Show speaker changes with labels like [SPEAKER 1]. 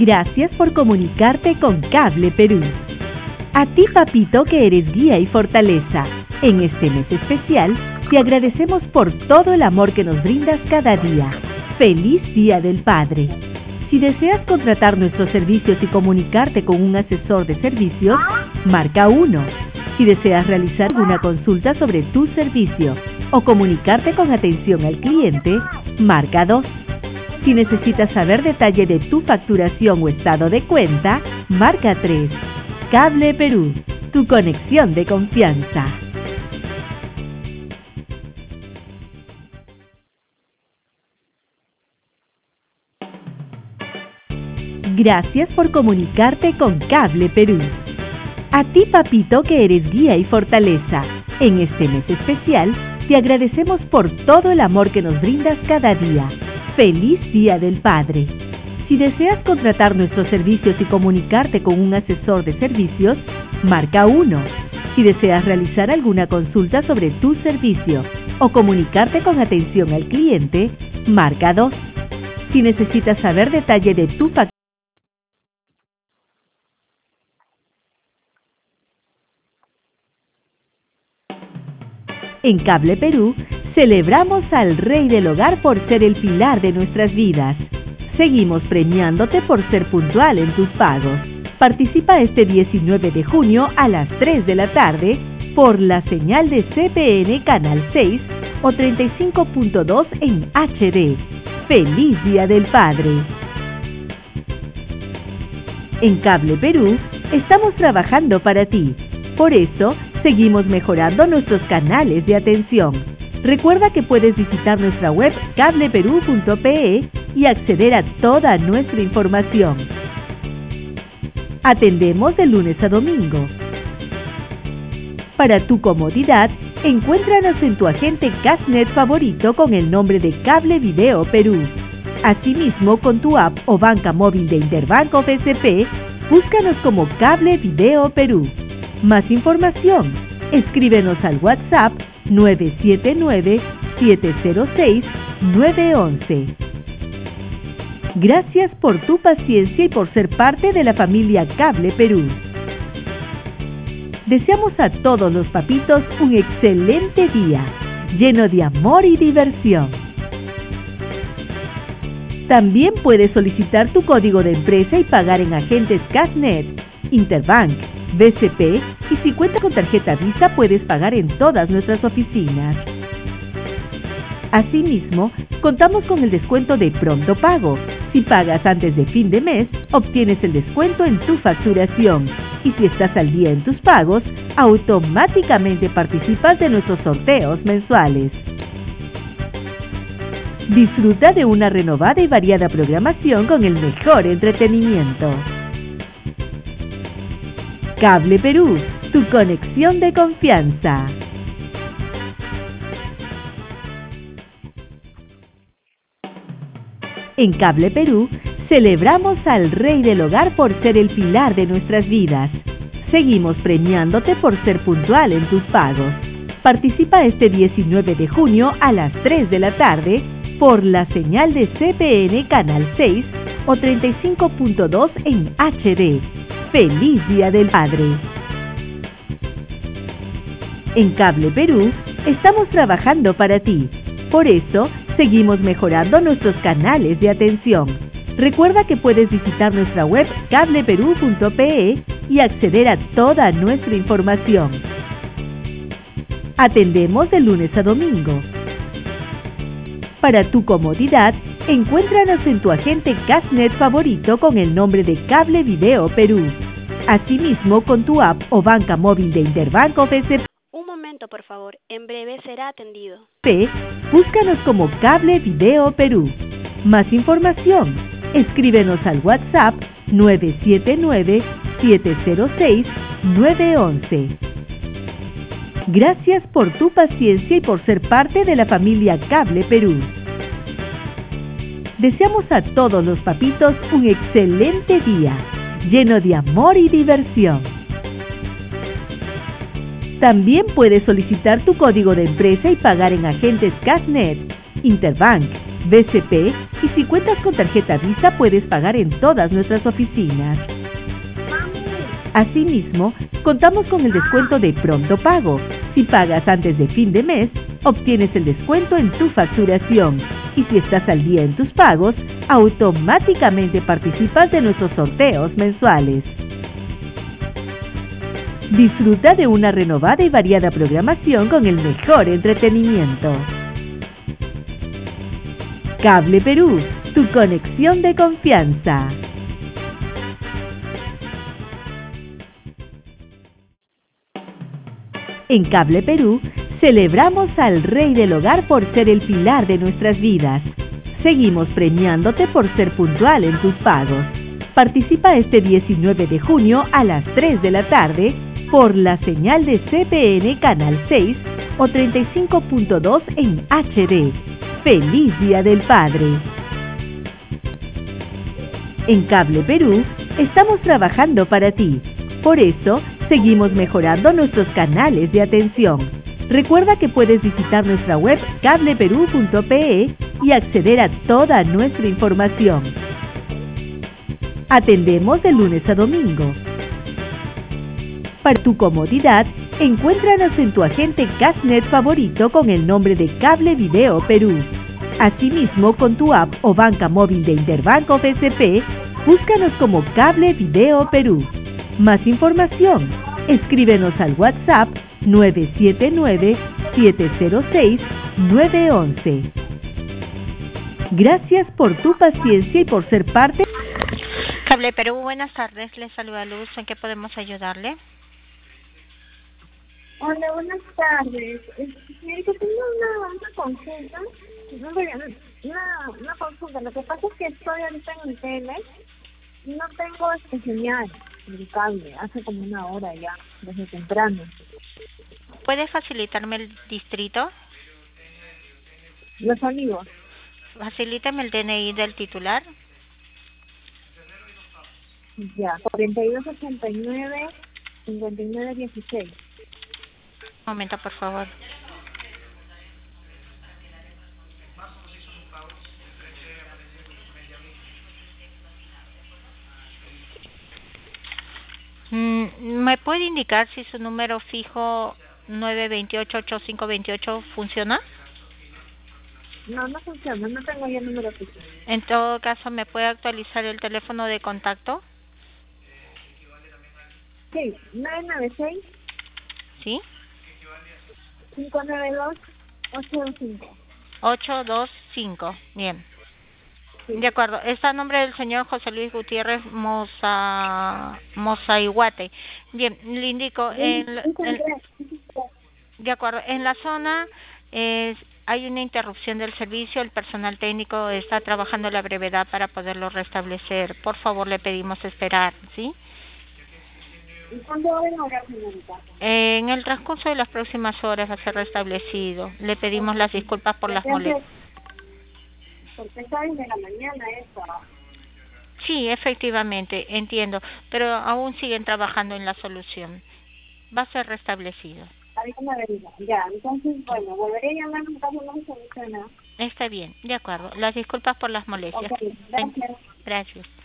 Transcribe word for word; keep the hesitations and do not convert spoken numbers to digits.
[SPEAKER 1] Gracias por comunicarte con Cable Perú. A ti, papito, que eres guía y fortaleza, en este mes especial, te agradecemos por todo el amor que nos brindas cada día. ¡Feliz Día del Padre! Si deseas contratar nuestros servicios y comunicarte con un asesor de servicios, marca uno. Si deseas realizar una consulta sobre tu servicio o comunicarte con atención al cliente, marca dos. Si necesitas saber detalle de tu facturación o estado de cuenta, marca tres. Cable Perú, tu conexión de confianza. Gracias por comunicarte con Cable Perú. A ti, papito, que eres guía y fortaleza, en este mes especial, te agradecemos por todo el amor que nos brindas cada día. ¡Feliz Día del Padre! Si deseas contratar nuestros servicios y comunicarte con un asesor de servicios, marca uno. Si deseas realizar alguna consulta sobre tu servicio o comunicarte con atención al cliente, marca dos. Si necesitas saber detalle de tu facturación, en Cable Perú, celebramos al Rey del Hogar por ser el pilar de nuestras vidas. Seguimos premiándote por ser puntual en tus pagos. Participa este diecinueve de junio a las tres de la tarde por la señal de C P N Canal seis o treinta y cinco punto dos en H D. ¡Feliz Día del Padre! En Cable Perú, estamos trabajando para ti. Por eso, seguimos mejorando nuestros canales de atención. Recuerda que puedes visitar nuestra web cable perú punto pe y acceder a toda nuestra información. Atendemos de lunes a domingo. Para tu comodidad, encuéntranos en tu agente Cashnet favorito con el nombre de Cable Video Perú. Asimismo, con tu app o banca móvil de Interbanco B C P, búscanos como Cable Video Perú. Más información, escríbenos al WhatsApp nueve siete nueve, siete cero seis, nueve uno uno. Gracias por tu paciencia y por ser parte de la familia Cable Perú. Deseamos a todos los papitos un excelente día, lleno de amor y diversión. También puedes solicitar tu código de empresa y pagar en agentes Cashnet, Interbank, B C P, y si cuenta con tarjeta Visa puedes pagar en todas nuestras oficinas. Asimismo, contamos con el descuento de Pronto Pago. Si pagas antes de fin de mes, obtienes el descuento en tu facturación. Y si estás al día en tus pagos, automáticamente participas de nuestros sorteos mensuales. Disfruta de una renovada y variada programación con el mejor entretenimiento. Cable Perú, tu conexión de confianza. En Cable Perú, celebramos al Rey del Hogar por ser el pilar de nuestras vidas. Seguimos premiándote por ser puntual en tus pagos. Participa este diecinueve de junio a las tres de la tarde por la señal de C P N Canal seis o treinta y cinco punto dos en H D. ¡Feliz Día del Padre! En Cable Perú, estamos trabajando para ti. Por eso, seguimos mejorando nuestros canales de atención. Recuerda que puedes visitar nuestra web cable perú punto pe y acceder a toda nuestra información. Atendemos de lunes a domingo. Para tu comodidad, encuéntranos en tu agente Cashnet favorito con el nombre de Cable Video Perú. Asimismo, con tu app o banca móvil de Interbanco B C P.
[SPEAKER 2] Un momento, por favor. En breve será atendido.
[SPEAKER 1] P, búscanos como Cable Video Perú. Más información, escríbenos al WhatsApp nueve siete nueve, siete cero seis, nueve uno uno. Gracias por tu paciencia y por ser parte de la familia Cable Perú. Deseamos a todos los papitos un excelente día, lleno de amor y diversión. También puedes solicitar tu código de empresa y pagar en agentes Cashnet, Interbank, B C P y si cuentas con tarjeta Visa puedes pagar en todas nuestras oficinas. Asimismo, contamos con el descuento de Pronto Pago. Si pagas antes de fin de mes, obtienes el descuento en tu facturación. Y si estás al día en tus pagos, automáticamente participas de nuestros sorteos mensuales. Disfruta de una renovada y variada programación con el mejor entretenimiento. Cable Perú, tu conexión de confianza. En Cable Perú, celebramos al Rey del Hogar por ser el pilar de nuestras vidas. Seguimos premiándote por ser puntual en tus pagos. Participa este diecinueve de junio a las tres de la tarde por la señal de C P N Canal seis o treinta y cinco punto dos en H D. ¡Feliz Día del Padre! En Cable Perú, estamos trabajando para ti. Por eso, seguimos mejorando nuestros canales de atención. Recuerda que puedes visitar nuestra web cable perú punto pe y acceder a toda nuestra información. Atendemos de lunes a domingo. Para tu comodidad, encuéntranos en tu agente Cashnet favorito con el nombre de Cable Video Perú. Asimismo, con tu app o banca móvil de Interbanco B C P, búscanos como Cable Video Perú. Más información, escríbenos al WhatsApp nueve siete nueve, siete cero seis, nueve uno uno. Gracias por tu paciencia y por ser parte.
[SPEAKER 3] Cable Perú, buenas tardes. Les saluda Luz. ¿En qué podemos ayudarle?
[SPEAKER 4] Hola, buenas tardes. Señorita, tengo una, una consulta. No, una, una consulta. Lo que pasa es que estoy ahorita en el tele y no tengo este señal del cable. Hace como una hora ya, desde temprano.
[SPEAKER 3] ¿Puede facilitarme el distrito?
[SPEAKER 4] Los Olivos.
[SPEAKER 3] Facilítame el D N I del titular.
[SPEAKER 4] Ya, cuarenta y dos ochenta y nueve, cincuenta y nueve dieciséis.
[SPEAKER 3] Un momento, por favor. ¿Me puede indicar si su número fijo nueve dos ocho, ocho cinco dos ocho funciona?
[SPEAKER 4] No, no funciona, no tengo ya el número fijo.
[SPEAKER 3] En todo caso, ¿me puede actualizar el teléfono de contacto?
[SPEAKER 4] Sí, nueve nueve seis.
[SPEAKER 3] ¿Sí?
[SPEAKER 4] cinco nueve dos, ocho dos cinco.
[SPEAKER 3] ocho dos cinco, bien.
[SPEAKER 4] Sí.
[SPEAKER 3] De acuerdo, está a nombre del señor José Luis Gutiérrez Moza, Mozaiguate. Bien, le indico, en, en, de acuerdo, en la zona eh, hay una interrupción del servicio, el personal técnico está trabajando a la brevedad para poderlo restablecer. Por favor, le pedimos esperar, ¿sí?
[SPEAKER 4] ¿Y cuándo va a demorar, señorita?
[SPEAKER 3] Eh, en el transcurso de las próximas horas va a ser restablecido. Le pedimos las disculpas por las molestias.
[SPEAKER 4] Porque está desde la mañana eso.
[SPEAKER 3] Sí, efectivamente, entiendo, pero aún siguen trabajando en la solución. Va a ser restablecido.
[SPEAKER 4] Ahorita me averigua. Ya, entonces, bueno, volveré a llamar en caso no me soluciona.
[SPEAKER 3] Está bien, de acuerdo. Las disculpas por las molestias.
[SPEAKER 4] Ok, gracias.
[SPEAKER 3] Gracias.